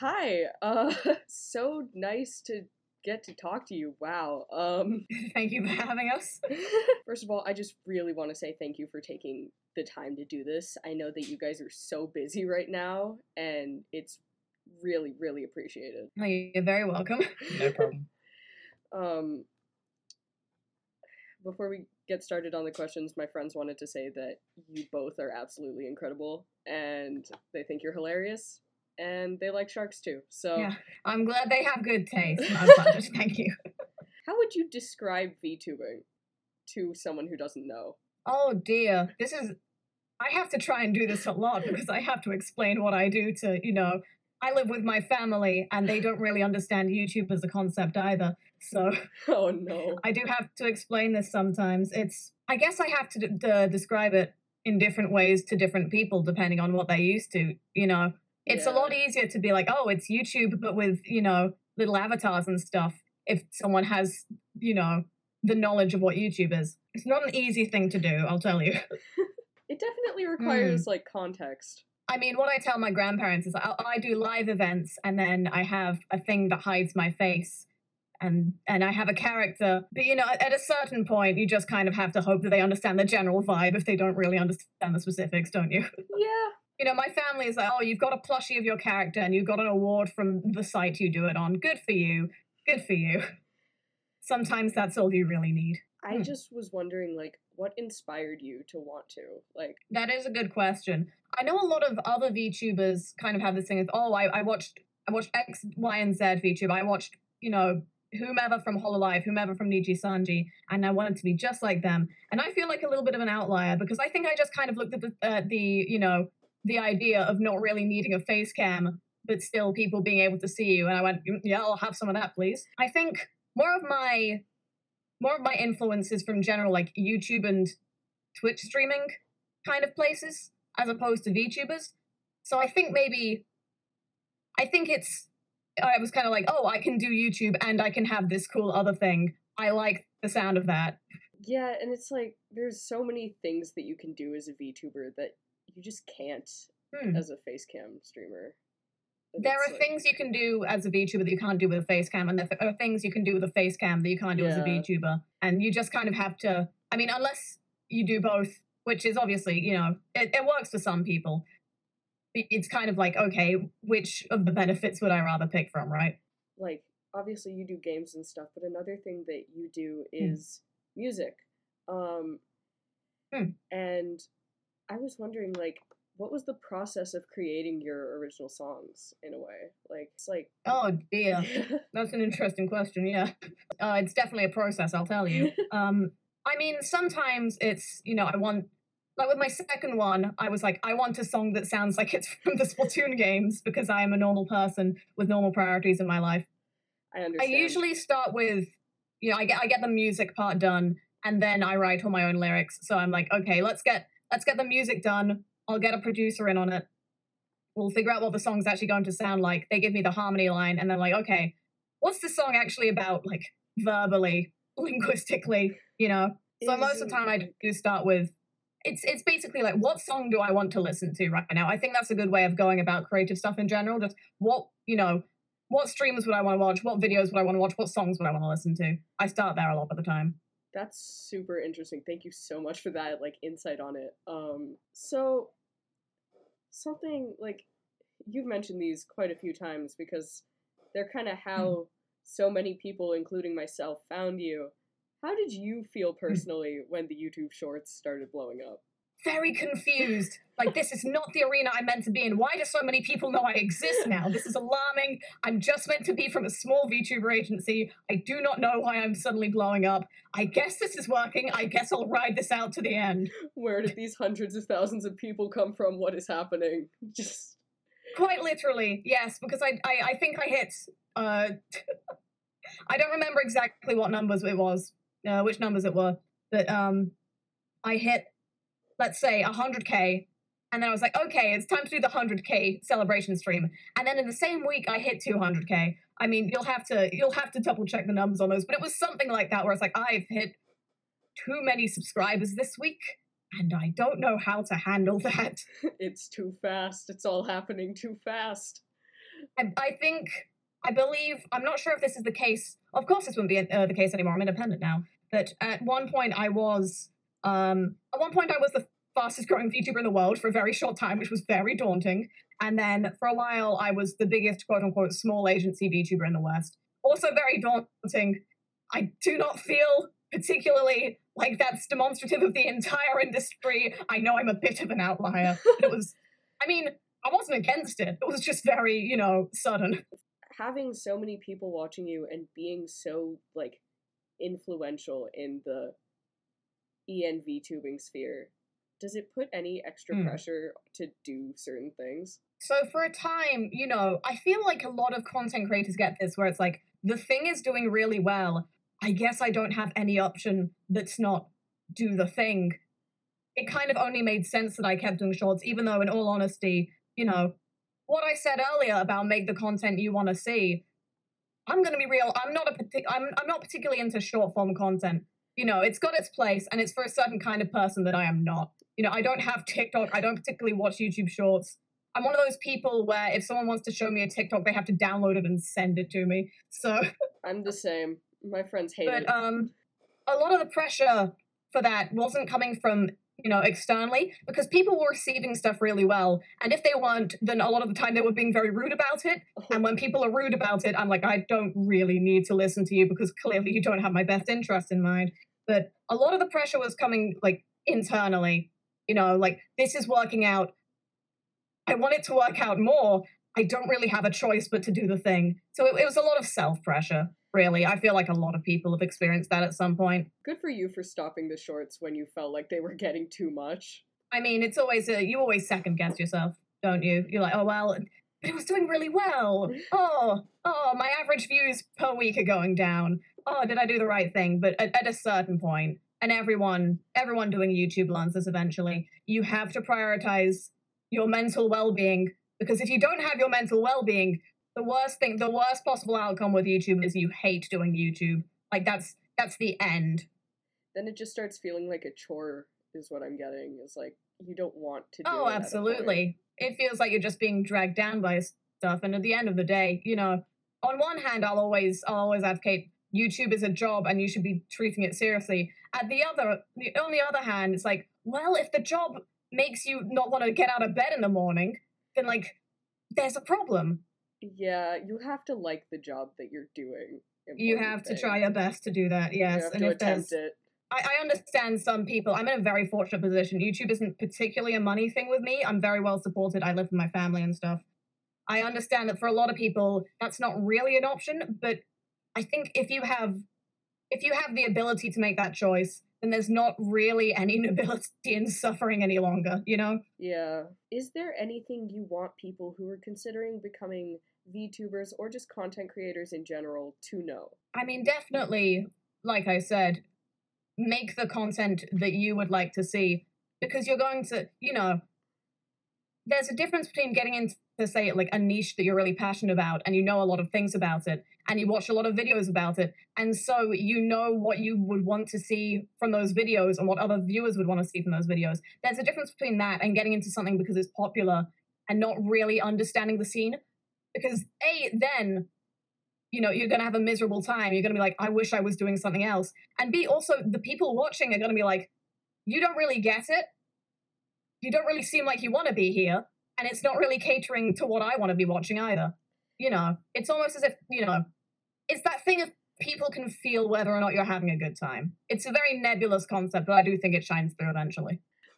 Hi. So nice to get to talk to you. Wow. Thank you for having us. First of all, I just really want to say thank you for taking the time to do this. I know that you guys are so busy right now, and it's really, really appreciated. Oh, you're very welcome. No problem. Um, Before we get started on the questions, my friends wanted to say that you both are absolutely incredible, and they think you're hilarious, and they like sharks too. So, Yeah, I'm glad they have good taste. Thank you. how would you describe VTubing to someone who doesn't know? Oh dear, I have to try and do this a lot because I have to explain what I do to, I live with my family and they don't really understand YouTube as a concept either. So Oh no. I do have to explain this sometimes. I guess I have to describe it in different ways to different people depending on what they're used to, It's a lot easier to be like, oh, it's YouTube, but with, little avatars and stuff if someone has, the knowledge of what YouTube is. It's not an easy thing to do, I'll tell you. It definitely requires like context. I mean, what I tell my grandparents is I do live events and then I have a thing that hides my face. And I have a character, but at a certain point, you just kind of have to hope that they understand the general vibe if they don't really understand the specifics, don't you? Yeah. My family is like, oh, you've got a plushie of your character and you got an award from the site you do it on. Good for you. Good for you. Sometimes that's all you really need. I just was wondering, like, what inspired you to want to? Like, that is a good question. I know a lot of other VTubers kind of have this thing of, oh, I watched X, Y, and Z VTube. I watched, whomever from Hololive, whomever from Niji Sanji, and I wanted to be just like them. And I feel like a little bit of an outlier because I think I just kind of looked at the idea of not really needing a face cam, but still people being able to see you, and I went, yeah, I'll have some of that, please. I think more of my influence is from general like YouTube and Twitch streaming kind of places as opposed to VTubers. So I think I was kind of like, oh, I can do YouTube and I can have this cool other thing. I like the sound of that. Yeah, and it's like there's so many things that you can do as a VTuber that you just can't as a facecam streamer. There are things you can do as a VTuber that you can't do with a facecam, and there are things you can do with a facecam that you can't do as a VTuber. And you just kind of have to, I mean, unless you do both, which is obviously, it works for some people. It's kind of like, okay, which of the benefits would I rather pick from, right? Like, obviously you do games and stuff, but another thing that you do is music. And I was wondering, like, what was the process of creating your original songs in a way? Like, it's like... Oh, dear. That's an interesting question, yeah. It's definitely a process, I'll tell you. I mean, sometimes it's, I want... Like, with my second one, I was like, I want a song that sounds like it's from the Splatoon games because I am a normal person with normal priorities in my life. I understand. I usually start with, I get the music part done, and then I write all my own lyrics. So I'm like, okay, let's get the music done. I'll get a producer in on it. We'll figure out what the song's actually going to sound like. They give me the harmony line, and then like, okay, what's the song actually about, like, verbally, linguistically, So most of the time I do start with, it's basically like, what song do I want to listen to right now? I think that's a good way of going about creative stuff in general. Just what streams would I want to watch? What videos would I want to watch? What songs would I want to listen to? I start there a lot of the time. That's super interesting. Thank you so much for that, like, insight on it. So something like you've mentioned these quite a few times because they're kind of how so many people, including myself, found you. How did you feel personally when the YouTube Shorts started blowing up? Very confused. Like, this is not the arena I'm meant to be in. Why do so many people know I exist now? This is alarming. I'm just meant to be from a small VTuber agency. I do not know why I'm suddenly blowing up. I guess this is working. I guess I'll ride this out to the end. Where did these hundreds of thousands of people come from? What is happening? Just... Quite literally, yes, because I think I hit, I don't remember exactly what numbers it was, which numbers it were, but I hit, let's say, 100K, and then I was like, okay, it's time to do the 100K celebration stream. And then in the same week, I hit 200K. I mean, you'll have to double check the numbers on those, but it was something like that where it's like, I've hit too many subscribers this week, and I don't know how to handle that. It's too fast. It's all happening too fast. I believe, I'm not sure if this is the case. Of course, this wouldn't be the case anymore. I'm independent now. But at one point, I was the fastest growing VTuber in the world for a very short time, which was very daunting. And then for a while, I was the biggest quote unquote small agency VTuber in the West. Also very daunting. I do not feel particularly like that's demonstrative of the entire industry. I know I'm a bit of an outlier. But it was, I mean, I wasn't against it. It was just very, sudden. Having so many people watching you and being so, like, influential in the EN VTubing sphere, does it put any extra pressure to do certain things? So for a time, I feel like a lot of content creators get this where it's like, the thing is doing really well. I guess I don't have any option that's not do the thing. It kind of only made sense that I kept doing shorts, even though in all honesty, what I said earlier about make the content you want to see, I'm going to be real. I'm not particularly into short form content. It's got its place and it's for a certain kind of person that I am not. I don't have TikTok. I don't particularly watch YouTube shorts. I'm one of those people where if someone wants to show me a TikTok, they have to download it and send it to me. So I'm the same. My friends hate it. But a lot of the pressure for that wasn't coming from, externally, because people were receiving stuff really well. And if they weren't, then a lot of the time they were being very rude about it. And when people are rude about it, I'm like, I don't really need to listen to you because clearly you don't have my best interest in mind. But a lot of the pressure was coming, like, internally. Like, this is working out. I want it to work out more. I don't really have a choice but to do the thing. So it was a lot of self-pressure, really. I feel like a lot of people have experienced that at some point. Good for you for stopping the shorts when you felt like they were getting too much. I mean, it's always, you always second-guess yourself, don't you? You're like, oh, well, it was doing really well. Oh, my average views per week are going down. Oh, did I do the right thing? But at a certain point, and everyone doing YouTube learns this eventually, you have to prioritize your mental well-being, because if you don't have your mental well-being, the worst possible outcome with YouTube is you hate doing YouTube. Like, that's the end. Then it just starts feeling like a chore, is what I'm getting. It's like, you don't want to do it. Oh, absolutely. It feels like you're just being dragged down by stuff, and at the end of the day, on one hand, I'll always advocate YouTube is a job and you should be treating it seriously. On the other hand, it's like, well, if the job makes you not want to get out of bed in the morning, then, like, there's a problem. Yeah, you have to like the job that you're doing. You have to try your best to do that, yes. You have to attempt it. I understand some people. I'm in a very fortunate position. YouTube isn't particularly a money thing with me. I'm very well supported. I live with my family and stuff. I understand that for a lot of people, that's not really an option, but I think if you have the ability to make that choice, then there's not really any nobility in suffering any longer, Yeah. Is there anything you want people who are considering becoming VTubers or just content creators in general to know? I mean, definitely, like I said, make the content that you would like to see, because you're going to, there's a difference between getting into, say, like a niche that you're really passionate about and you know a lot of things about it and you watch a lot of videos about it, and so you know what you would want to see from those videos and what other viewers would want to see from those videos. There's a difference between that and getting into something because it's popular and not really understanding the scene, because then you're going to have a miserable time. You're going to be like, I wish I was doing something else. And B, also, the people watching are going to be like, you don't really get it. You don't really seem like you want to be here. And it's not really catering to what I want to be watching either. It's almost as if, it's that thing of people can feel whether or not you're having a good time. It's a very nebulous concept, but I do think it shines through eventually.